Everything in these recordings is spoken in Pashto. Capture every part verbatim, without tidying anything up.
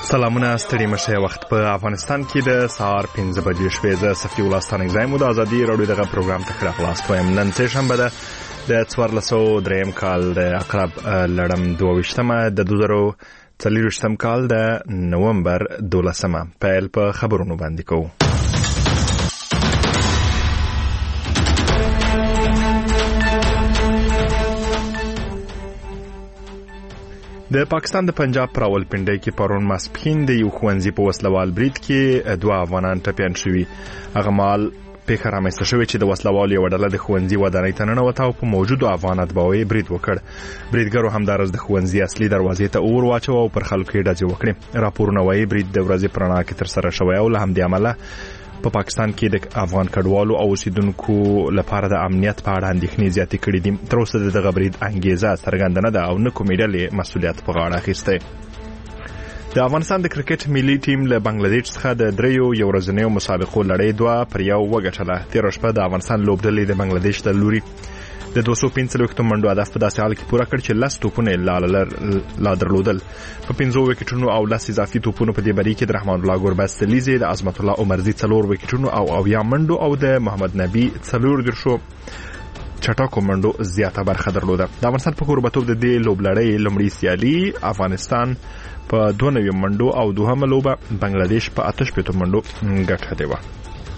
سلامونه ستړي مشه. وخت په افغانستان کې د سهار پنځه بجې شوې. زه صفي الله ستانک زایم د ازادي راډیو دغه پروګرام ته ښه راغلاست وایم. نن سه شنبه ده د څوارلس سوه دریم کال د عقرب لړم دوه ویشتمه د دوه زره څلرویشتم کال د نومبر دولسمه. پیل په خبرونو باندې کوو. د پاکستان د پنجاب پر راولپنډۍ کې پرون ماسپښین د یو ښوونځي په وسلوال برید کې دوه افغانان ټپیان شوي. هغه مهال پیښه رامنځته شوې چې د وسلوالو یوه ډله د ښوونځي ودانۍ ته ننوته او په موجودو افغان اتباعو برید وکړ. بریدګرو همدارس د ښوونځي اصلي دروازې ته اور واچوه او پر خلکو یې ډزې وکړې. راپورونه وایي برید د ورځې په رڼا کې ترسره شوی او له همدې امله په پاکستان کې د افغان کډوالو او اوسیدونکو لپاره د امنیت په اړه اندېښنې زیاتې کړې دي. تر اوسه د دغه برید انګیزه څرګنده نه ده او نه کومې ډلې مسؤلیت په غاړه اخیستی. د افغانستان د کرکټ ملي ټیم له بنگلاديش څخه د دریو یو ورځنیو مسابقو لړۍ دوه پر یو وګټله. تېره شپه د افغانستان لوبډلې د بنگلاديش د لوري د دوه سوه پنځه څلوېښت منډو هدف په داسې حال کې پوره کړ چې لس توپونه لا درلودل. په پنځو وکټونو او لس اضافي توپونو په دې بری کې د رحمان الله ګربز تلیزې، د عظمت الله عمرزي څلور وکټونو او اویا منډو او د محمد نبی څلور درشو چټاکو منډو زیاته برخه درلوده. د افغانستان په کوربتوب د دې لوبلړۍ لومړی سیالي افغانستان په دوه نوي منډو او دوهمه لوبه بنگلاديش په اته شپېتو منډو ګټلې وه.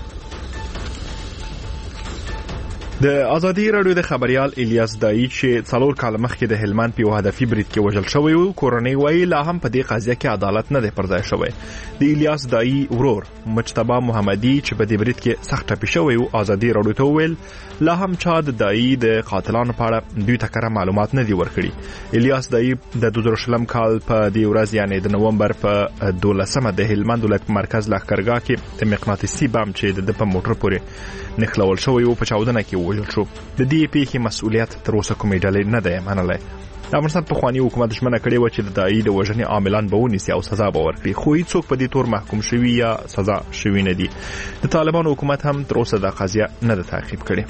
د ازادي راډیو د خبريال الیاس دایی چې څلور کال مخکې د هلمند په یو هدفي برید کې وژل شوی و، کورنۍ وایي لا هم په دې قضیه کې عدالت نه دی پر ځای شوی. د الیاس دایی ورور مجتبی محمدي چې په دې برید کې سخت ټپي شوی و ازادي راډیو ته وویل لا هم چا د دایی د قاتلانو په اړه دوی ته کره معلومات نه دي ورکړي. الیاس دایی د دوه زره شلم کال په دې ورځ یعنی د نومبر په دولسمه د هلمند ولایت مرکز لښکرګاه کې د مقناطیسي بم چې د په موټر پورې نښلول شوی و په چاودنه کې وژل شو. د دې پیښې مسؤلیت تر اوسه کومې ډلې نه دی منلی. د افغانستان پخواني حکومت ژمنه کړې وه چې د دایی د وژنې عاملان به ونیسي او سزا به ورکړي، خو هیڅوک په دې تور محکوم شوي یا سزا شوي نه دي. د طالبانو حکومت هم تر اوسه دا قضیه نه ده تعقیب کړې.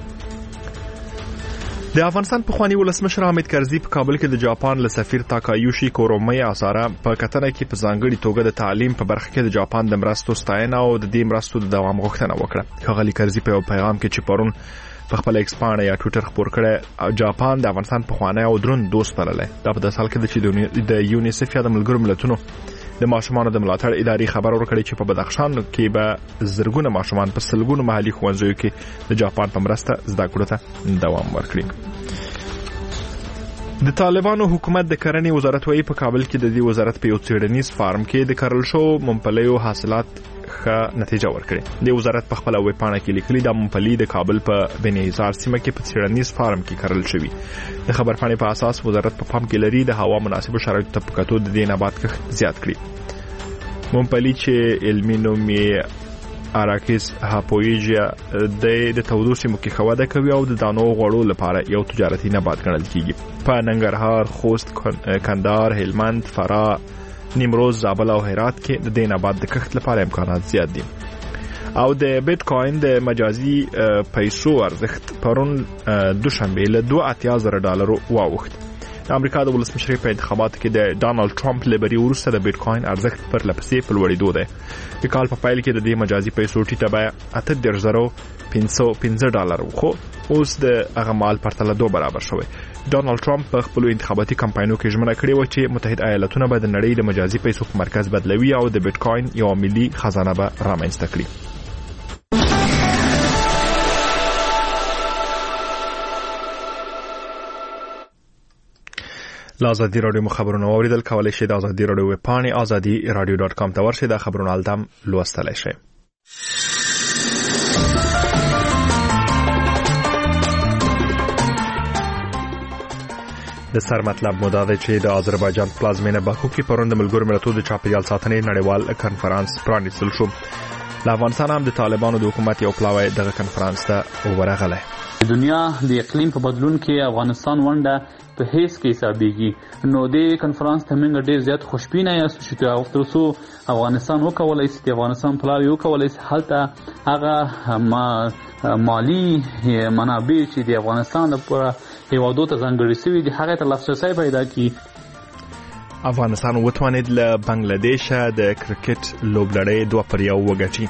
د افغانستان پخواني ولسمشر حامد کرزي په کابل کې د جاپان له سفیر تاکایوشي کورومي اساره په کتنه کې په ځانګړي توګه د تعلیم په برخه کې د جاپان د مرستو ستاینه او د دې مرستو د دوام غوښتنه وکړه. ښاغلي کرزي په یو پیغام کې چې پرون په خپل ایکس پاڼه یا ټویټر خپور کړی جاپان د افغانستان پخوانی او دروند دوست بللی. دا په داسې حال کې ده چې د یونیسف یا د ملګرو ملتونو د ماشومانو د ملاتړ ادارې خبر ورکړی چې په بدخشان کې به زرګونه ماشومان په سلګونو محلي ښوونځیو کې د جاپان په مرسته زده کړو ته دوام ورکړي. د طالبانو حکومت د کرنې وزارت وایي په کابل کې د دې وزارت په یو څېړنیز فارم کې د کرل شوو ممپلیو حاصلات ښه نتیجه ورکړي. د وزارت په خپله ویبپاڼه کې لیکلي دا ممپلي د کابل په بنیزار سیمه کې په څېړنیز فارم کې کرل شوي. د خبرپاڼې په اساس وزارت په پام کې لري د هوا مناسبو شرایطو ته په کتو د دې نبات کښت زیات کړي. ممپلي چې علمي نوم یې اراکیس هاپویجیا د تودو سیمو کې ښه وده کوي او د دانو غوړو لپاره یو تجارتي نبات ګڼل کیږي. په ننګرهار، خوست، کندهار، هلمند، فراه، نیمروز، زابل او هرات کې د دې نبات د کښت لپاره امکانات زیات دي. او د بیت کوین د مجازي پیسو ارزښت پرون دوشنبه له دوه اتیا زره ډالرو واوښت. د امریکا د ولسمشرۍ په انتخاباتو کې د ډانلډ ټرمپ له بري وروسته د بیت کوین ارزښت پرله پسې په لوړېدو دی. د کال په پیل کې د دې مجازي پیسو ټیټه بیه اته دېرش زره پنځه سوه پنځه ډالر و، خو اوس د هغه مال پرتله دوه برابر شوی. ډانلډ ټرمپ په خپلو انتخاباتي کمپاینونو کې ژمنه کړې وه چې متحده ایالتونه به د نړۍ د مجازي پیسو په مرکز بدلوي او د بیت کوین یوه ملي خزانه به رامنځته کړي. له ازادي راډیو مو خبرونه واوریدل. کولی شئ د ازادي راډیو ویب پاڼې ازادي راډیو ډاټ کام ته ورشئ. دا خبرونه هلته هم لوستلی شئ. د سر مطلب مو دا دی چې د آذربایجان پلازمینه باکو کې پرون د ملګرو ملتونو د چاپیریال ساتنې نړیوال کنفرانس پرانیستل شو. له افغانستان هم د طالبانو د حکومت یو پلاوی دغه کنفرانس ته ورغلی. د دنیا د اقلیم په بدلون کې افغانستان ونډه په هیڅ کې حسابېږي. نو د کنفرانس ته موږ ډېر زیات خوشبینه یاستو چې تر څو افغانستان وکولی شي، د افغانستان پلاوی وکولی شي هلته هغه مالی منابع چې د افغانستان لپاره هیوادو ته ځانګړي شوي دي هغې ته لاسرسی پیدا کړي. افغانستان وتوانید له بنگلاديش د کرکټ لوبلړۍ دوه پر یو وګټي.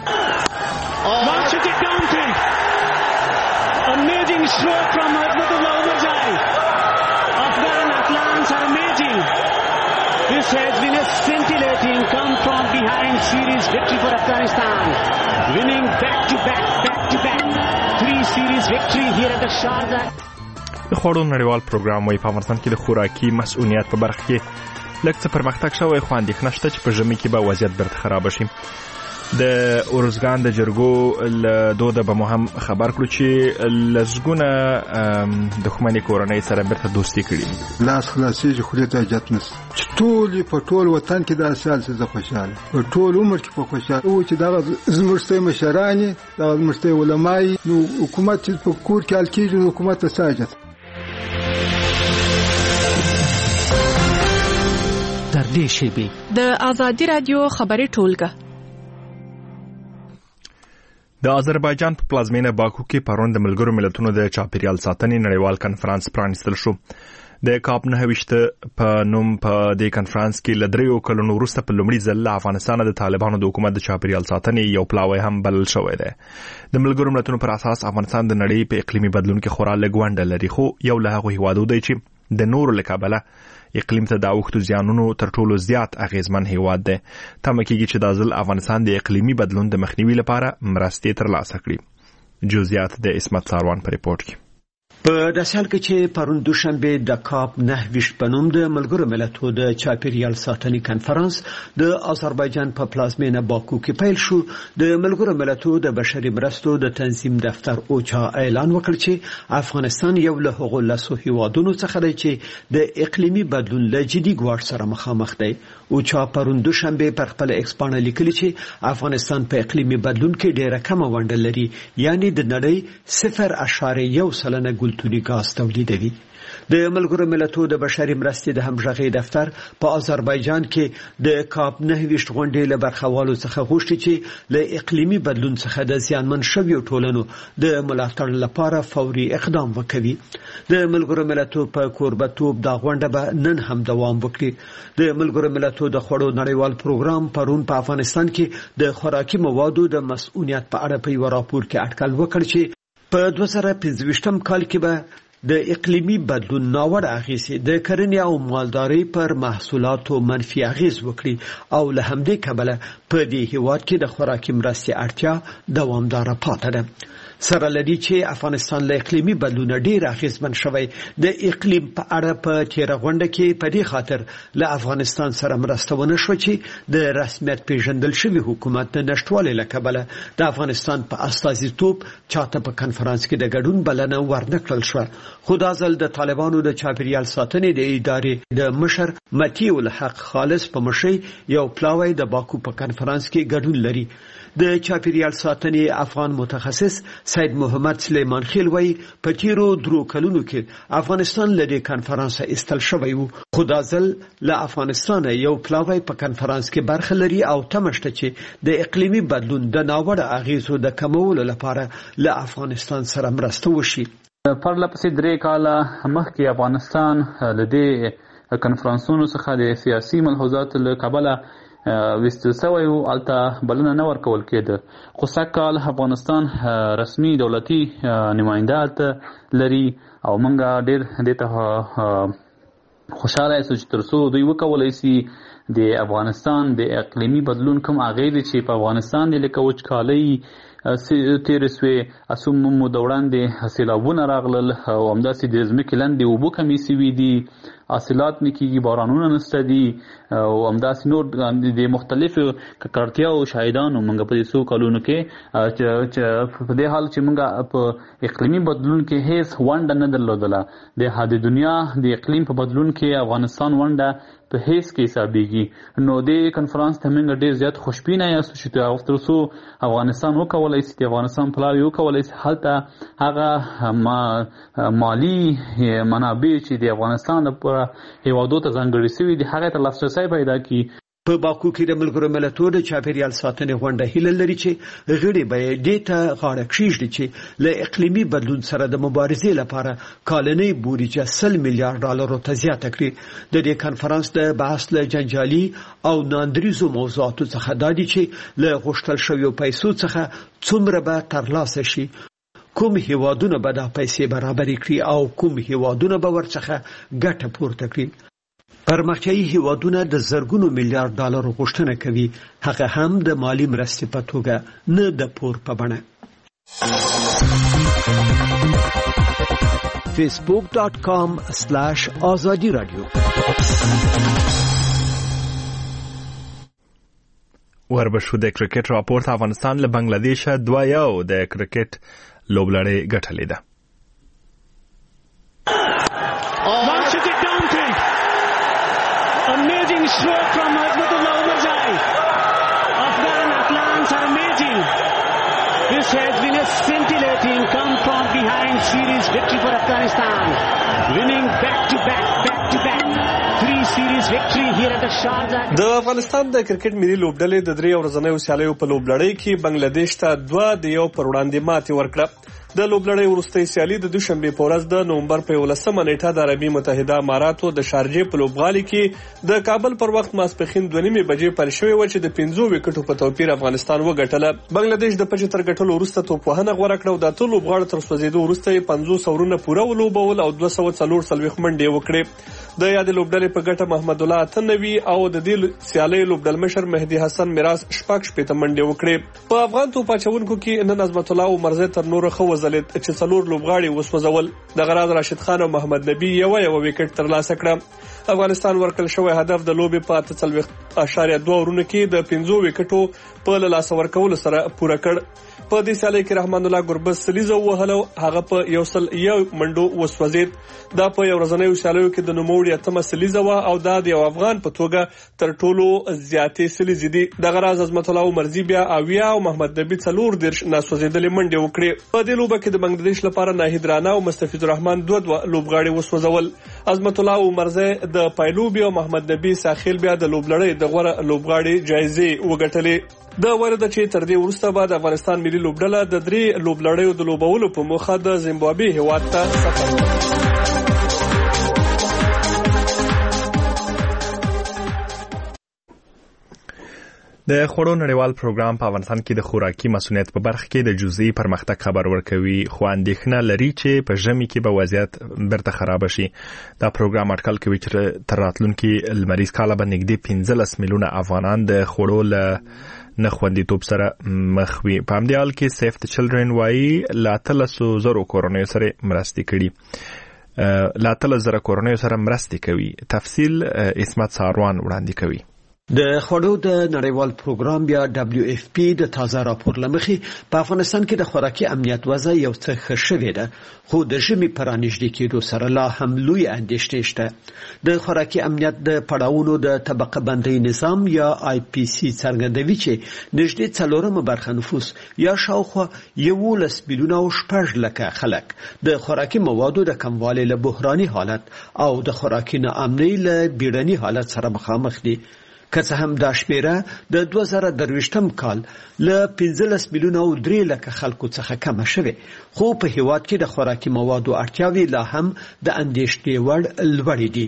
Amazing stroke from Hikmatullah Umarzai. Afghan Atlants are amazing. This has been a scintillating come from behind series victory for Afghanistan. Winning back to back, back to back. Three series victory here at the Sharjah. د خوړو نړیوال پروګرام وايي په افغانستان کې د خوراکي مسؤلیت په برخه کې لږ څه پرمختګ شوی خو اندېښنه شته چې په ژمي کې به وضعیت بیرته خراب شي. د اورزګان د جرګو له دوده به مو هم خبر کړو چې لزګونه دښمني کورنۍ سره بیرته دوستي کړي. لاس خلاصېږي خولې ته حاجت نشته چې ټول په ټول وطن کې دا سال څه زه خوشحاله په ټول عمر کې په خوشحاله او چې دغه زموږ ستۍ مشران دغه زموږ ستۍ علمای نو حکومت چې په کور کې حل کېږي نو حکومت ته څه حاجت. تر دې شیبې د آزادي رادیو خبري ټولګه د آذربایجان په پلازمینه باکو کې پرون د ملګرو ملتونو د چاپیریال ساتنې نړیوال کنفرانس پرانیستل شو. د کاپ نه وشته په نوم په دې کنفرانس کې لدریو کلونو وروسته په لومړي ځل افغانستان د طالبانو د حکومت د چاپیریال ساتنې یو پلاوی هم بلل شوی دی. د ملګرو ملتونو پر اساس افغانستان د نړۍ په اقلیمي بدلون کې خورا لږ ونډه لري خو یو له هغو هیوادو دی چې د نورو له کبله اقلیم ته د اوښتو زیانونو تر ټولو زیات اغیزمن هیواد دی. تمه کېږي چې دا ځل افغانستان د اقلیمي بدلون د مخنیوي لپاره مرستې ترلاسه کړي. جزئیات د اسمت ساروان په ریپورت کې. په داسې حال کې چې پرون دوشنبه د کاپ نه ویشت په نوم د ملګرو ملتونو د چاپیریال ساتنې کنفرانس د آذربایجان په پلازمینه باکو کې پیل شو. د ملګرو ملتونو د بشري مرستو د تنظیم دفتر اوچا اعلان وکړ چې افغانستان یو له هغو لسو هیوادونو څخه دی چې د اقلیمي بدلون له جدي ګواښ سره مخامخ دی. اوچا پرون دوشنبه پر خپل ایکسپانه لیکلي چې افغانستان په اقلیمي بدلون کې ډیره کمه ونډه لري، یعنی د نړۍ صفر اشاریه یو سلنه ګلتوني ګاز تولیدوي. د ملګرو ملتونو د بشري مرستې د همغږۍ دفتر په آذربایجان کې د کاپ نه ویشت غونډې له برخوالو څخه غوښتي چې له اقلیمي بدلون څخه د زیانمن شویو ټولنو د ملاتړ لپاره فوري اقدام وکړي. د ملګرو ملتونو په کوربتوب دا غونډه به نن هم دوام وکړي. د ملګرو ملتونو د خوړو نړیوال پروګرام پرون په افغانستان کې د خوراکي موادو د مسؤلیت په اړه په یو راپور کې اټکل وکړ چې په دوه زره پنځه ویشتم کال کې به د اقلیمي بدلون ناوړه اغیزې د کرنې او مالدارۍ پر محصولاتو منفي اغیز وکړي او له همدې کبله په دې هیواد کې د خوراکي مرستې اړتیا دوامداره پاتې ده. سره لدی چې افغانستان له اقلیمي بدلون ډیر اغیزمن شوی. د اقلیم په اړه په تیر غونډه کې په دې خاطر له افغانستان سره مرسته ونه شو چې د رسمیت پیژندل شوی حکومت د نشټوالي له کبله د افغانستان په استازیتوب چاته په کنفرانس کې د ګډون بلنه ورنکړل شو. خو دا ځل د طالبانو د چاپیریال ساتنې د ادارې د مشر متیع الحق خالص په مشرۍ یو پلاوی د باکو په کنفرانس کې ګډون لري. د چاپیریال ساتنې افغان متخصص سید محمد سلیمان خیل وایي په تیرو درو کلونو کې افغانستان له دې کنفرانس ایستل شوی و خو دا ځل له افغانستان یو پلاوی په کنفرانس کې برخه لري او تمه شته چې د اقلیمي بدلون د ناوړه اغیزو د کمولو لپاره له افغانستان سره مرسته وشي. پرله پسې درې کاله مخکې افغانستان له دې کنفرانسونو څخه د سیاسي ملحوظاتو له کبله ویستل شوی و، هلته بلنه نه ورکول کېده. خو سږ کال افغانستان رسمي دولتي نماینده هلته لري او موږ ډېر دې ته خوشحاله یاستو چې تر څو دوی وکولی سي د افغانستان د اقلیمي بدلون کوم اغېزې چې په افغانستان دی لکه وچکالۍ تیرې سوې، اسوم مو د وړاندې سیلابونه راغلل او همداسې د ځمکې لاندې اوبه کمې سوي دي، حاصلات نه کېږي، بارانونه نشته دي او همداسې نور د مختلفو ککړتیاو شاهدانو موږ په دې څو کلونو کې چې په دې حال چې موږ په اقلیمي بدلون کې هیڅ ونډه نه درلودله. د دنیا د اقلیم په بدلون کې افغانستان ونډه په هیڅ کې حسابېږي. نو دې کنفرانس ته موږ ډېر زیات خوشبینه یاستو چې تر څو افغانستان وکولی سي د افغانستان پلاوی وکولی سي هلته هغه مالي منابع چې د افغانستان لپاره هیوادو ته ځانګړي سوي دي هغې ته لاسرسی پیدا کړي. په باکو کې د ملګرو ملتونو د چاپیریال ساتنې غونډه هیله لري چې غړي به دې ته غاړه کېږدي چې له اقلیمي بدلون سره د مبارزې لپاره کالنۍ بودیجه سل میلیارډ ډالرو ته زیاته کړي. د دې کانفرنس د بحث له جنجالي او ناندریزو موضوعاتو څخه دا دي چې له غوښتل شویو پیسو څخه څومره به ترلاسه شي، کوم هیوادونه به دا پیسې برابرې کړي او کوم هیوادونه به ورڅخه ګټه پورته کړي. پرمختیایي هیوادونه د زرګونو میلیارډ ډالر غوښتنه کوي، هغه هم د مالی مرستې په توګه، نه د پور په بڼه. فیسبوک ډاٹ کام سلاش آزادی رادیو. وربشو د کرکټ راپورټ افغانستان له بنگلاديش دوه یو د کرکټ لوبلړۍ ګټلې ده. Amazing stroke from Hazmatullah Umarzai. Afghan Atlants are amazing. This has been a scintillating come from behind series victory for Afghanistan. Winning back to back, back to back. Three series victory here at the Sharjah. د افغانستان د کرکټ ملي لوبډلې د درې ورځنیو سیالیو په لوبلړۍ کې بنگلاديش ته دوه د یو پر وړاندې ماتې ورکړه. د لوبلړۍ وروستۍ سیالي د دوشنبه په ورځ د نومبر په یولسمه نیټه د عربي متحده اماراتو د شارجې په لوبغالي کې د کابل پر وخت ماسپښین دوه نیمې بجې پیل شوې و چې د پنځو وکټو په توپیر افغانستان وګټله. بنگلاديش د پچ تر ګټلو وروسته توپوهنه غوړه کړه او د ټولو لوبغاړو تر سوځېدو وروسته یې پنځوس اورونه پوره ولوبول او دوه سوه څلور څلوېښت منډې وکړې. د یاد لوبډلې په ګټه محمد الله اتنوي او د دې سیالۍ لوبډل مشر مهدي حسن میراث شپږ شپېته منډې وکړې. په افغان توپ اچونکو کې نن عظمت الله عمرزی تر نورو ښه وځلېد چې څلور لوبغاړي وسوځول. د غراض راشد خان او محمد نبی یو یو وکټ ترلاسه کړه. افغانستان ورکړل شوی هدف د لوبې په اته څلوېښت اعشاریه دوه ورونو کې د پنځو وکټو په لاسه ورکولو سره پوره کړ. په دې سیالۍ کې رحمان الله ګربز سلیزه وهلو، هغه په یو سل یو منډو وسوځید. دا په یو ورځنیو سیالیو کې د نوموړي اتمه سلیزه وه او دا د یو افغان په توګه تر ټولو زیاتې سلیزې دي. دغه راز عظمت الله عمرزی بیا اویا او محمد نبی څلور دېرش ناسوځېدلې منډې وکړې. په دې لوبه کې د بنگلاديش لپاره ناهید رانا او مستفیض الرحمن دوه دوه لوبغاړي وسوځول. عظمت الله عمرزی د پایلوبي او محمد نبی ساخیل بیا د لوبلړۍ د غوره لوبغاړي جایزې وګټلې. دا ورده چې تر دې وروسته به د افغانستان ملي لوبډله د درې لوبلړیو د لوبولو په موخه د زیمبابوې هیواد ته سفر وکړي. د خوړو نړیوال پروګرام په افغانستان کې د خوراکي مسؤلیت په برخه کې د جزئي پرمختګ خبر ورکوي، خو اندېښنه لري چې په ژمي کې به وضعیت برته خراب شي. دا پروګرام اټکل کوي چې تر راتلونکي لمریز کال به نږدې پنځلس میلیونه افغانان د خوړو له نه خوندیتوب سره مخ وي. په همدې حال کې سیف د چلډرن وایي له اتلسو زرو کورنیو سره مرستې کړي له اتلس زره کورنیو سره مرستې کوي. تفصیل اسمت ساروان وړاندې کوي. د خوړو د نړیوال پروګرام یا دبلیو اف پی د تازه راپور لمخې په افغانستان کې د خوراکي امنیت وضع یو څه ښه شوې ده، خو د ژمي په رانږدې کېدو سره لا هم لوی اندېښنې شته. د خوراکي امنیت د پړاوونو د طبقه بندۍ نظام یا آی پی سی څرګندوي چې نږدې څلورمه برخه نفوس یا شاوخوا یولس میلیونه او شپږ لکه خلک د خوراکي موادو د کموالي له بحراني حالت او د خوراکي ناامنۍ له بیړني حالت سره مخامخ دي. که څه هم دا شمیره د دوه زره درویشتم کال له پنځلس میلیونه او درې لکه خلکو څخه کمه شوې، خو په هیواد کې د خوراکي موادو اړتیاوې لا هم د اندېښنې وړ لوړې دي.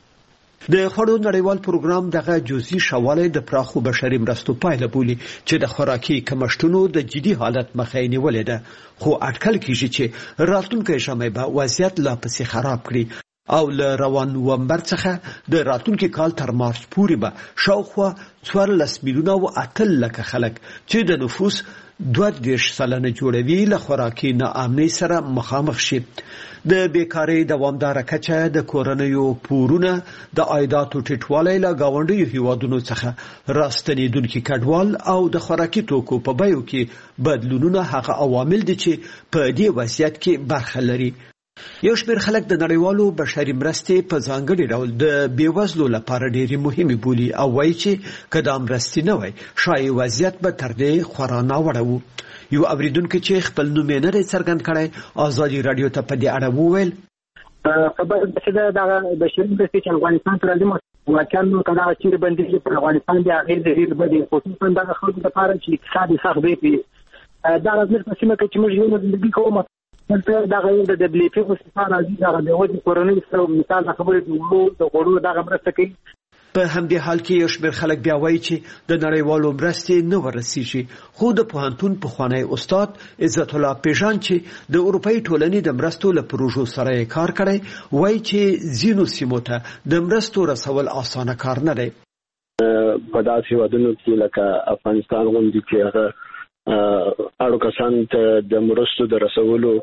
د خوړو نړیوال پروګرام دغه جزئي شوالی د پراخو بشري مرستو پایله بولي چې د خوراکي کمښتونو د جدي حالت مخه یې نیولې ده، خو اټکل کیږي چې راتلونکی ژمی به وضعیت لا پسې خراب کړي او له روان نومبر څخه د راتلونکي کال تر مارچ پورې به شاوخوا څوارلس میلیونه او اته لکه خلک چې د نفوس دوه دېرش سلنه جوړوي له خوراکي ناامنۍ سره مخامخ شي. د بیکارۍ دوامداره کچه، د کورنیو پورونه، د عایداتو ټیټوالی له ګاونډیو هیوادونو څخه راستنېدونکي کډوال او د خوراکي توکو په بیو کې بدلونونه هغه عوامل دي چې په دې وضعیت کې برخه لري. یو شمېر خلک د نړیوالو بشري مرستې په ځانګړي ډول د بېوزلو لپاره ډېرې مهمې بولي او وایي چې که دا مرستې نه وای ښایي وضعیت به تر دې خورا ناوړه و. یو اورېدونکی چې خپل نوم یې نه دی څرګند کړی ازادي راډیو ته په دې اړه وویل خبر چې دا د بشري مرستې چې افغانستان ته راځي واقعا نو کله چې بندي په افغانستان کې هغه د ډیر بدی خصوصا د خلکو لپاره چې اقتصادي سخت دی په دا راځي په سیمه کې چې موږ یو ژوند کوو مثلا دا غوښتل د دبليو پی خو ستاره راځي دا د وځي کورونی سره مثال خبرې د د غوړو دا مرسته کوي. په همدې حال کې یو شمېر خلک بیا وایي چې د نړیوالو مرستې نه ورسیږي، خو د پوهنتون پخوانی استاد عزت الله پیژان چې د اروپאי ټولنې د مرستو له پروژو سره کار کړی وایي چې ځینو سیمو ته د مرستو رسول اسانه کار نه دی. په داسې هېوادونو کې لکه افغانستان غوندې چې هغه اړو کسان ته د مرستو د رسولو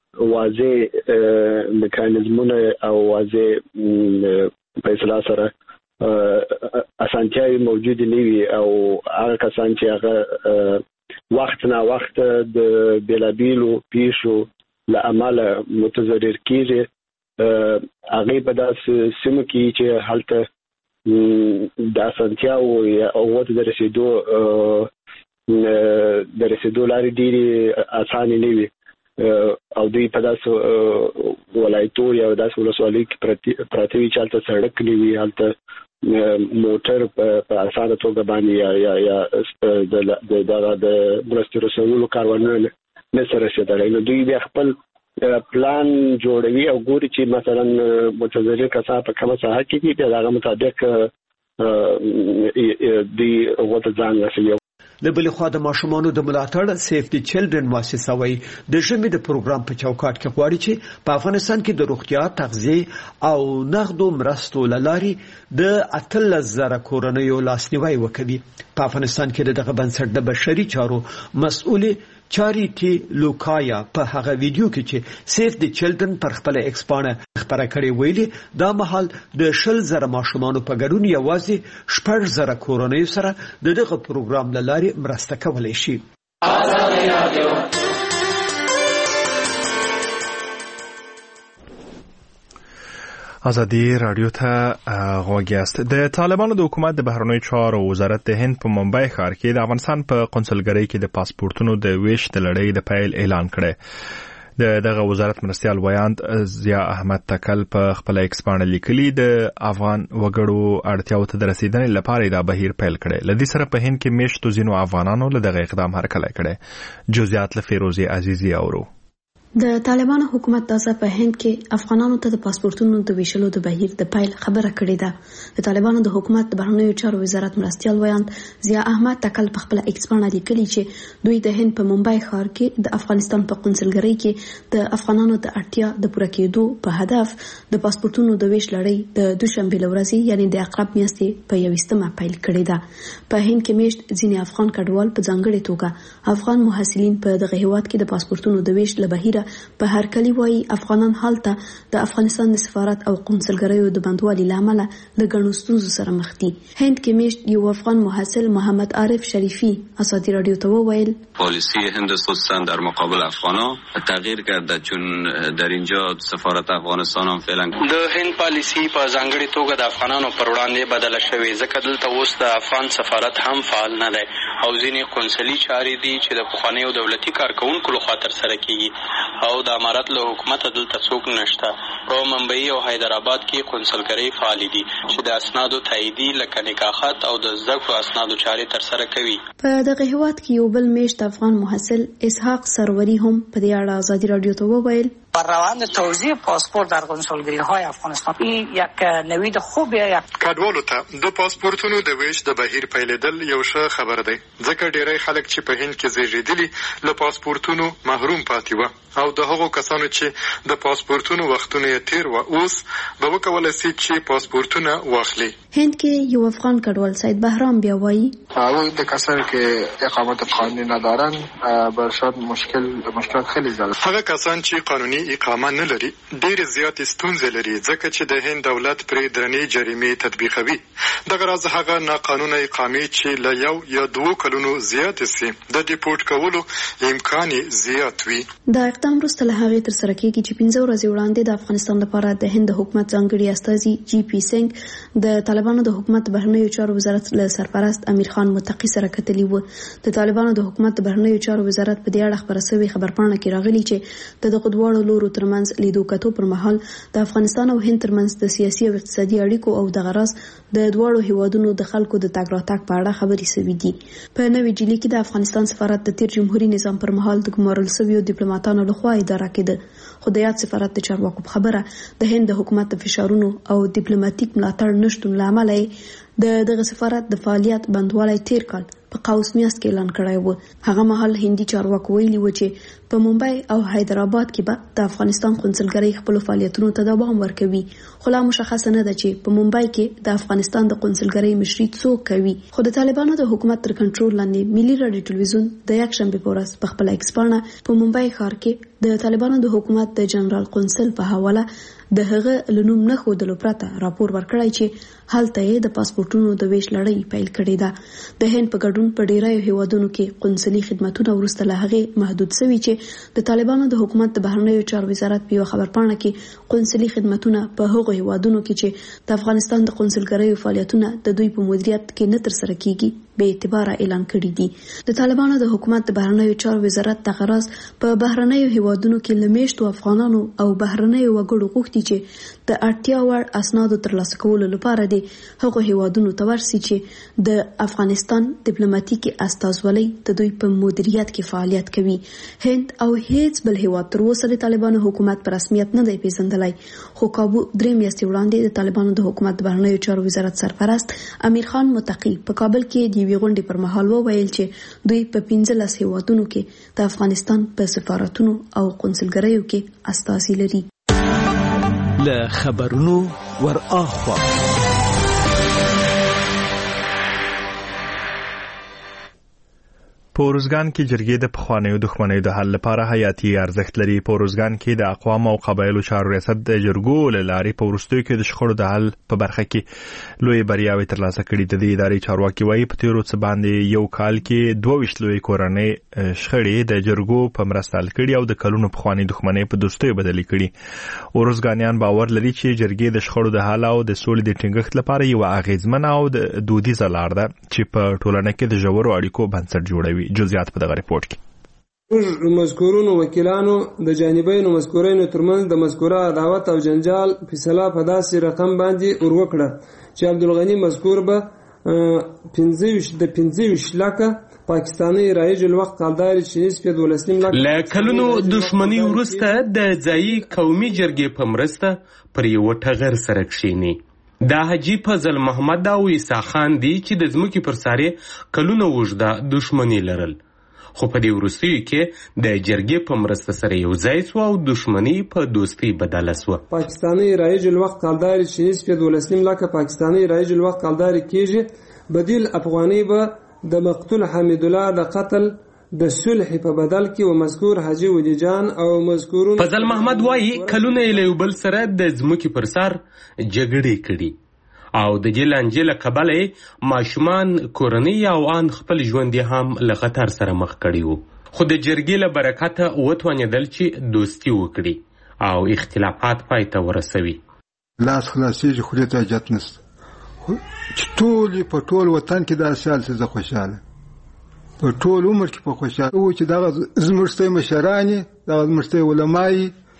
واضح میکانیزمونه او واضح فیصله سره اسانتیاوي موجود نه وي او هغه کسان چې هغه وخت نه وخت د بلابیلو پیښو له امله متضرر کیږي هغه په داسې سیمو کې چې هلته د اسانتیاو او وته د رسیدو د رسیدو لارې ډېرې اسانه نه وي او دوی په داسې ولایتو یا داسې ولسوالۍ کې پراته وي چې هلته سړک نه وي، هلته موټر په اسانه توګه باندې یا یا یا د د د مرستې رسولو کاروانونه نشي رسیدلی. نو دوی بیا خپل پلان جوړوي او ګوري چې مثلا متضرر کسان په کومه ساحه کې دي، بیا د هغه مطابق دوی ورته ځان رسوي. د بلې خوا د ماشومانو د ملاتړ سیف دی چلډرن مؤسسه وایي د ژمي د پروګرام په چوکاټ کې غواړي چې په افغانستان کې د روغتیا، تغذیه او نغدو مرستو له لارې د اتلس زره کورنیو لاسنیوی وکړي. په افغانستان کې دغه بنسټ د بشري چارو مسؤل چاریټي لوکایا په هغه ویډیو کې چې سیف دی چلډرن پر خپل ایکس پاڼه خبره کړې ویلي دا مهال د شل زره ماشومانو په ګډون یوازې شپږ زره کورنیو سره د دغه پروګرام له لارې مرسته کولی شي. ازادي رادیو ته غوږیاست. د طالبانو د حکومت د بهرنیو چارو وزارت د هند په ممبئی ښار کې د افغانستان په قونسلګرۍ کې د پاسپورتونو د ویش د لړۍ د پیل اعلان کړی. د دغه وزارت مرستیال ویاند ضیا احمد تکل په خپل ایکس باندې لیکلي د افغان وګړو اړتیاو ته د رسیدنې لپاره دا بهیر پیل کړی. لدې سره په هند کې میشتو ځینو افغانانو له دغه اقدام هرکلی کړی. جزئیات له فیروزي عزیزي اورو. د طالبانو حکومت تازه په هند کې افغانانو ته د پاسپورتونو د ویشلو د بهیر د پیل خبره کړې ده. د طالبانو د حکومت د بهرنیو چارو وزارت مرستیال ویاند ضیا احمد تکل په خپل ایکس باندې لیکلي چې دوی د هند په ممبئی ښار کې د افغانستان په قونسلګرۍ کې د افغانانو د اړتیا د پوره کېدو په هدف د پاسپورتونو د ویش لړۍ د دوشنبه لورځي یعنی د عقرب میاشتې په یوویشتمه پیل کړې ده. په هند کې میشت ځینې افغان کډوال په ځانګړي توګه افغان محصلین په دغه هیواد کې د پاسپورتونو د ویش لبهیره په هر کلی وایي افغانان حالته د افغانستان د سفارت او قونسلګریو د بندوالي لامل له ګڼو ستونزو سره مخ دي. هند کې میشت یو افغان محصل محمد عارف شریفی ازادی رادیو ته وویل پالیسی هند خصوصا در مقابل افغانان تغییر کرده چون در اینجا سفارت افغانستان هم فعلا د هند پالیسی په ځانګړي توګه د افغانانو پر وړاندې بدله شوې ځکه دلته اوس د افغان سفارت هم فعال نه دی او ځینې قونسلي چارې دي چې د پخوانیو دولتي کارکونکو لخوا ترسره کیږي او د امارت له حکومت دلته څوک نشته. په ممبئی او حیدرآباد کې قونسلګرۍ فعال دي چې د اسنادو تاییدي لکه نکاح خط او د زده کړو اسنادو چارې ترسره کوي. په دغه هیواد کې یو بل میشت افغان محصل اسحاق سروری هم په دې اړه ازادي رادیو ته وویل بر روند توزیع پاسپورت در کنسولگری‌های افغانستان این یک نوید خوبیه. یک کډوالو ته د پاسپورتونو د ویش د بهیر پیلېدل یو ښه خبر دی ځکه ډېری خلک چې په هند کې زیږېدلي له پاسپورتونو محروم پاتې وو او د هغو کسانو چې د پاسپورتونو وختونه یې تیر و اوس به وکولی شي چې پاسپورتونه واخلي. هند کې یو افغان کډوال سید بهرام بیا وایي اون د کسانی که اقامت قانونی ندارن برشاد مشکل مشکلات خیلی زیاده. هغه کسان چې قانوني اقامه نه لري ډېر زیات ستونزې لري ځکه چې د هند دولت پرې درنې جریمې تطبیقوي. دغه راز هغه ناقانونه اقامې چې له یو یا دوه کلونو زیات سي د ډیپورټ کولو امکان زیات وي. دا اقدام وروسته له هغې ترسره کېږي چې پنځه ورځې وړاندې د افغانستان لپاره د هند حکومت ځانګړي استازي جی پی سنګ د طالبانو د حکومت بهرنیو چارو وزارت له سرپرست امیر خان متقي سره کتلي وو. د طالبانو د حکومت بهرنیو چارو وزارت په دې اړه خبره شوې خبرپاڼه کې راغلي چې د دغه دواړو لورو ترمنځ لیدو کتو پر مهال د افغانستان او هند ترمنځ د سیاسي او اقتصادي اړیکو او د غراس د دواړو هیوادونو د خلکو د تګ راتګ په اړه خبرې شوې دي. په نوې جیلی کې د افغانستان سفارت د تیر جمهوریت نظام پر مهال د ګمارل شویو ډیپلوماټانو لخوا اداره کېده، خو د یاد سفارت د چارواکو په خبره د هند د حکومت د فشارونو او ډیپلوماټیک ملاتړ نشټون له امله د دغه سفارت د فعالیت بندوالی تیر کال په قوس میاشت کې اعلان کړی و. هغه مهال هندي چارواکو ویلي و چې په ممبئی او حیدرآباد کې به د افغانستان قونسلګرۍ خپل فعالیتونو ته دوام ورکوي، خو لا مشخصه نه ده چې په ممبئی کې د افغانستان د قونسلګرۍ مشري څوک کوي. خو د طالبانو د حکومت تر کنټرول لاندې ملي راډیو ټلویزیون د یک شنبه په ورځ په خپل ایکس پاڼه په ممبئی ښار کې د طالبانو د حکومت د جنرال قونسل په حواله د هغه لنوم نه ښودلو پرته راپور ورکړی چې هلته یې د پاسپورټونو د ویش لړۍ پیل کړې ده. د هند په ګډون په ډیرایو هیوادونو کې قونسلي خدمتونه وروسته له هغې محدود شوي چې د طالبانو د حکومت د بهرنیو چارو وزارت په یوه خبرپاڼه کې قونسلي خدمتونه په هغو هیوادونو کې چې د افغانستان د قونسلګریو فعالیتونه د دوی په مدیریت کې نه ترسره کیږي بې اعتباره اعلان کړي دي. د طالبانو د حکومت د بهرنیو چارو وزارت دغه راز په بهرنیو هیوادونو کې له میشتو افغانانو او بهرنیو وګړو غوښتي چې د اړتیا وړ اسنادو ترلاسه کولو لپاره د هغو هیوادونو ته ورسي چې د افغانستان ډیپلوماټیکي استازولۍ د دوی په مدیریت کې فعالیت کوي. هند او هیڅ بل هیواد تر اوسه د طالبانو حکومت په رسمیت نه دی پیژندلی، خو کابو درې میاشتې وړاندې د طالبانو د حکومت د بهرنیو چارو وزارت سرپرست امیر خان متقي په کابل کې د یوې غونډې پر مهال وویل چې دوی په پنځلس هیوادونو کې د افغانستان په سفارتونو او قونسلګریو کې استازي لري. له خبرونو ور اخوا په ارزګان کې جرګې د پخوانیو دښمنیو د حل لپاره حیاتي ارزښت لري. په ارزګان کې د اقوام او قبایلو چارو ریاست د جرګو له لارې په وروستیو کې د شخړو د حل په برخه کې لوی بریاوې ترلاسه کړي. د دې ادارې چارواکي وایي په تیرو څه باندې یو کال کې دوه ویشت لوی کورنۍ شخړې د جرګو په مرسته حل کړي او د کلونو پخواني دښمنۍ په دوستیو بدلې کړي. ارزګانیان باور لري چې جرګې د شخړو د حل او د سولې د ټینګښت لپاره یو اغیزمنه او د دودیزه لار ده چې په ټولنه کې د ژورو اړیکو بنسټ جوړوي. جزئیات په دغه ریپورت کې. موږ مذکورونو وکیلانو د جانبینو مذکورینو ترمنځ د مذکوره عداوت او جنجال فیصله په داسې رقم باندې ور وکړه چې عبدالغني مذکور به پنځه ویشت د پنځه ویشت لکه پاکستاني رایج الوقت کالداري چې نسبت ولسلیم لکه له کلونو دښمنۍ وروسته د ځایي قومي جرګې په مرسته پر یو ټغر سره کښیني. دا حاجی فضل محمد او عیسی خان دی چې د ځمکې پر سارې کلونه اوږده دښمني لرل، خو په دې وروستیو کې د جرګې په مرسته سره یو ځای سوه او دښمني په دوستۍ بدله سوه. پاکستاني رایج الوقت کالداري چې نسبت ولسلیم لکه پاکستاني رایج الوقت کالداري کېږي، بدیل افغاني به د مقتول حمید الله د قتل د صلح په بدل کې و مذکور حاجی ودی جان او مذکورون فضل محمد وایي کلونه یې له یو بل سره د ځمکې پر سر جګړې کړي او د دې لانجې له کبله یې ماشومان، کورنۍ او ان خپل ژوند یې هم له خطر سره مخ کړي وو، خو د جرګې له برکته وتوانېدل چې دوستي وکړي او اختلافات پای ته ورسوي. لاس خلاصېږي خولې ته حاجت نشته چې ټول په ټول وطن کې دا سیال څه زه خوشحاله په ټول عمر کې په خوشحاله و چې دغه زموږ مشران دغه زموږ علماء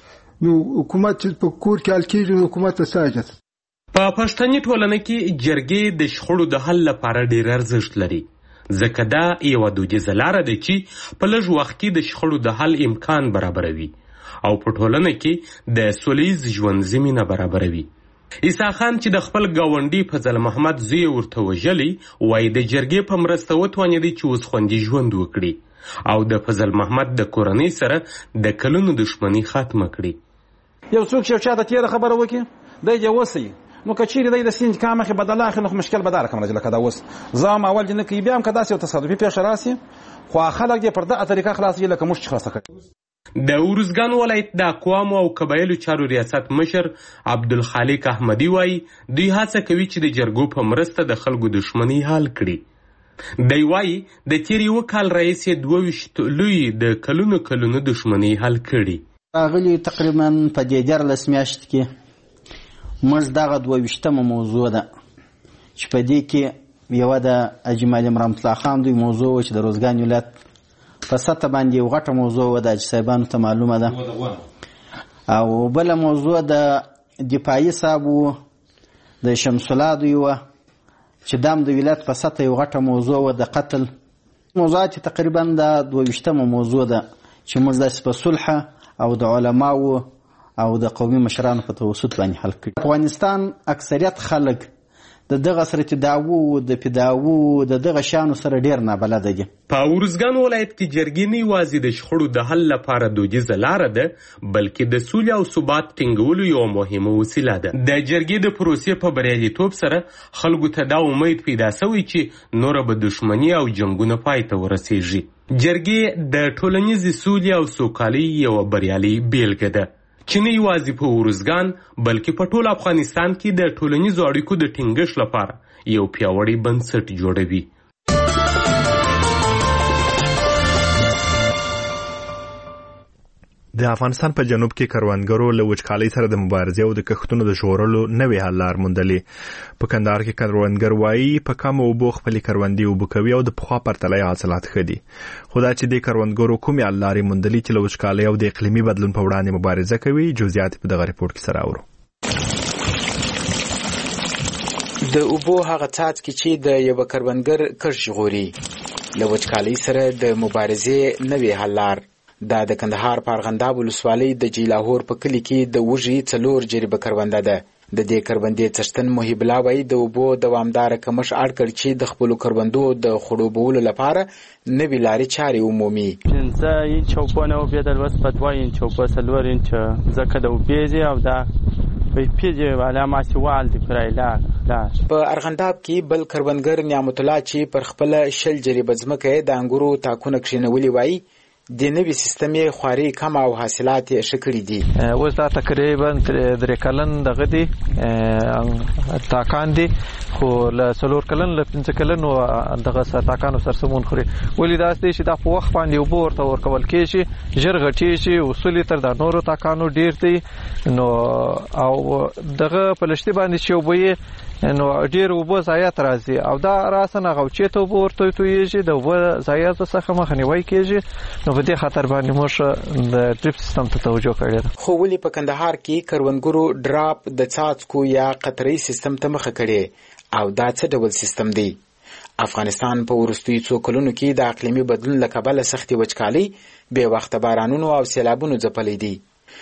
نو حکومت چې په کور کې حل کېږي نو حکومت ته ساجت. په پښتني ټولنه کې جرګې د شخړو د حل لپاره ډېر ارزښت لري، ځکه دا یوه دودیزه لاره ده چې په لږ وخت کې د شخړو د حل امکان برابروي او په ټولنه کې د سولیز ژوند زمینه برابروي. عیسی خان چې د خپل ګاونډي فضل محمد زوی ورته وژلی وایي د جرګې په مرسته وتوانېدی چې اوس خوندي ژوند وکړي او د فضل محمد د کورنۍ سره د کلونو دښمني ختمه کړي. یو څوک چې چا ته تېره خبره وکړي دی دې وسی نو که چیرې دی د سیند کار مخې بدله اخلي نو مشکل به دا رقم راځي لکه دا اوس زه هم اول نه کوي بیا هم که داسې یو تصادفي پیښه راسي خو خلک یې پر دغه طریقه خلاصوي لکه موږ چې خلاصه کوي. د ارزګان ولایت د اقوامو او قبایلو چارو ریاست مشر عبدالخالق احمدي وایي دوی هڅه کوي چې د جرګو په مرسته د خلکو دښمنۍ حل کړي. دی وایي د تیر یو کال راهیسې دوه ویشت لوی د کلونو کلونو دښمنۍ حل کړي. راغلي تقریبا په دې دیارلس میاشت کې موږ دغه دوه ویشتمه موضوع ده چې په دې کې یوه د حاجي معلم رحمت الله خان دوی موضوع و چې د ارزګان ولایت په سطح باندې یو غټه موضوع وه دا چې صاحبانو ته معلومه ده او بل موضوع د دفاعي صاحب د شمس الله دوی و چې دام د ولایت په سطح یو غټه موضوع و د قتل موضوعات تقریبا د دوه ویشتمه موضوع ده چې موږ داسې په صلح او د علماو او د قومي مشرانو په توسط باندې حل کړي. افغانستان اکثریت خلک د دغه سره تداوو د پیداوو د دغه شانو سره ډیر نابلده دي. په ارزګان ولایت کې جرګې نه یوازې د شخړو د حل لپاره دودیزه لاره ده بلکې د سولې او ثبات ټینګولو یوه مهمه وسیله ده. د جرګې د پروسې په بریالیتوب سره خلکو ته دا امید پیدا شوی چې نوره به دښمني او جنګونه پای ته ورسیږي. جرګې د ټولنیزې سولې او سوکالۍ یوه بریالۍ بیلګه ده چې نه یوازې په ارزګان بلکې په ټول افغانستان کې د ټولنیزو اړیکو د ټینګښت لپاره یو پیاوړی بنسټ جوړوي. د افغانستان په جنوب کې کروندګرو له وچکالۍ سره د مبارزې او د کښتونو د ژغورلو نوې حل لار موندلې. په کندهار کې کروندګر وایي په کم اوبو خپلې کروندې اوبه کوي او د پخوا پرتله یې حاصلات ښه دي. خو دا چې د کروندګرو کومې حل لارې موندلې چې له وچکالۍ او د اقلیمي بدلون په وړاندې مبارزه کوي جزئیات په دغه ریپورت کې سره اورو. د اوبو هغه څاڅکي چې د یو کروندګر کښت ژغوري له وچکالۍ سره د مبارزې نوې حل لار دا د کندهار په ارغنداب ولسوالۍ د جیلاهور په کلي کې د وږي څلور جریبه کرونده ده. د دې کروندې څښتن محب الله وایي د اوبو دوامداره کمښت اړ کړ چې د خپلو کروندو د خړوبولو لپاره نوې لارې چارې ومومي. پنځه انچ اوبه نه وبېدل اوس په دوه انچ اوبه څلور انچ ځکه د اوبې دي او دا پیجه والا ماسوال دی پرایلا. په ارغنداب کې بل کروندګر نعمت الله چې پر خپل شل جریبه ځمکه د انګورو تاکونه کښینولي وایي د نوي سیستم یې خواري کم او حاصلات یې ښه کړي دي. اوس دا تقریبا درې کلن دغه دي تاکان دي خو له څلور کلن له پنځه کلن دغه تاکانو سرسمون خوري. ولې داسې دی چې دا په وخت باندې اوبه ورته ورکول کېږي ژر غټې شي اصولي تر د نورو تاکانو ډیر دی نو او دغه په لشتي باندې چې اوبه یې نو ډیر اوبه ضایعات راځي او دا راسنه غوچې ته اوبه ورته تویږي د اوبه ضایعات څخه مخنیوي کېږي. نو په دې خاطر باندې موږ د ډریپ سیستم ته توجه کړې ده. خو ولې په کندهار کې کروندګرو ډراپ د څاڅکو یا قطري سیستم ته مخه کړې او دا څه ډول سیستم دی؟ افغانستان په وروستیو څو کلونو کې د اقلیمي بدلون له کبله سختې وچکالۍ بې وخته بارانونو او سیلابونو ځپلی دی.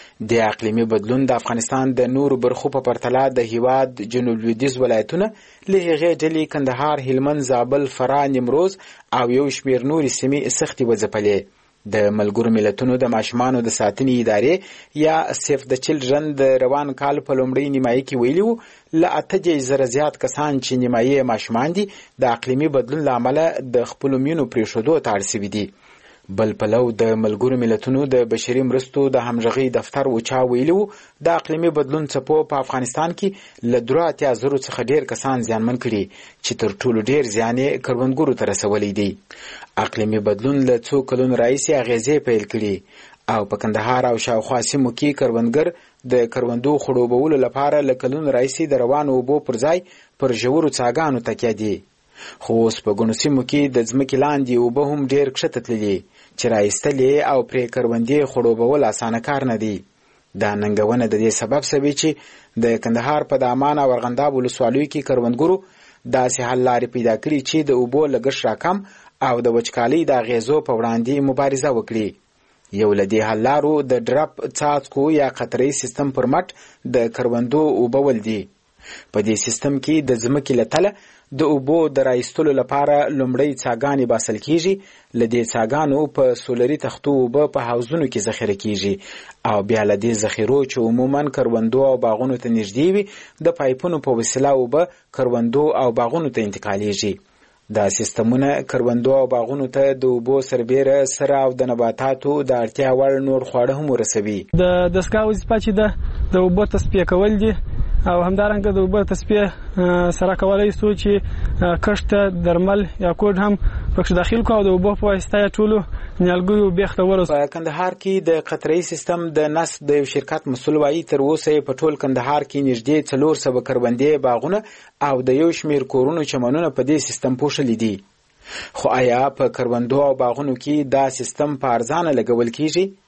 د اقلیمي بدلون د افغانستان د نورو برخو په پرتله د هیواد جنوب لویدیځ ولایتونه له هغې ډلې کندهار، هلمند، زابل، فراه، نیمروز او یو شمېر نورې سیمې سختې وځپلې. د ملګرو ملتونو د ماشومانو د ساتنې ادارې یا سیف د چلډرن د روان کال په لومړۍ نیمایي کې ویلي وو له اته زره زیات کسان چې نیمایي ماشومان دي د اقلیمي بدلون له امله د خپلو مینو پرېښودو ته اړ سوي دي. بل پلو د ملګرو ملتونو د بشري مرستو د همغږۍ دفتر اوچا ویلي وو د اقلیمي بدلون څپو په افغانستان کې له دوه اتیا زرو څخه ډېر کسان زیانمن کړي چې تر ټولو ډېر زیان یې کروندګرو ته رسولی دی. اقلیمي بدلون له څو کلونو راهیسې اغېزې پیل کړي او په کندهار او شاوخوا سیمو کې کروندګر د کروندو خړوبولو لپاره له کلونو راهیسې د روانو اوبو پر ځای پر ژورو څاګانو تکیه دي. خو اوس په ګڼو سیمو کې د ځمکې لاندې اوبه هم ډېر کښته تللي چې رایستلې او پرې کروندې خړوبول اسانه کار نه دی. دا ننګونه د دې سبب سوي چې د کندهار په دامان او ارغنداب ولسوالیو کې کروندګرو داسې حل لارې پیدا کړي چې د اوبو لګښت راکم او د وچکالۍ د اغېزو په وړاندې مبارزه وکړي. یو له دې حل لارو د ډرپ څاڅکو یا قطري سیستم پر مټ د کروندو اوبه ول دي. په دې سیستم کې د ځمکې له تله د اوبو د رایستلو لپاره لومړی څاګانې باسل کېږي. له دې څاګانو په سولري تختو اوبه په حوضونو کې ذخیره کېږي او بیا له دې ذخیرو چې عموماً کروندو او باغونو ته نږدې وي د پایپونو په وسیله اوبه کروندو او باغونو ته انتقالیږي. دا سیستمونه کروندو او باغونو ته د اوبو سربیره سره او د نباتاتو د اړتیا وړ نور خواړه هم ورسوي. د دستګاه وظیفه چې ده د اوبو تصفیه کول دي او همدارنګه د اوبو تصفیه سره کولای شو چې کښت درمل یا کوډ هم پکې داخل کو او د اوبو په واسطه ټولو نیالګیو بیخته ورسو. په کندهار کې د قطري سیستم د نصب د یو شرکت مسؤل وایي تر اوسه په ټول کندهار کې نږدې څلور سوه کروندې باغونه او د یو شمېر کورونو چمنونه په دې سیستم پوښلي دي. خو آیا په کروندو او باغونو کې دا سیستم په ارزانه لګول کېږي؟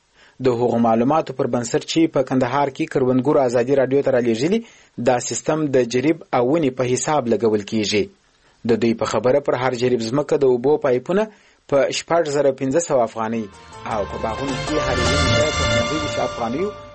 د هغو معلوماتو پر بنسټ چې په کندهار کې کروندګرو ازادي رادیو ته رالیږلي دا سیستم د جریب او ونې په حساب لګول کیږي د دوی په خبره پر هر جریب ځمکه د اوبو پایپونه په شپږ زره پنځه سوه افغانۍ او په باغونو کې هر یو ځای په پنځه ویشت افغانیو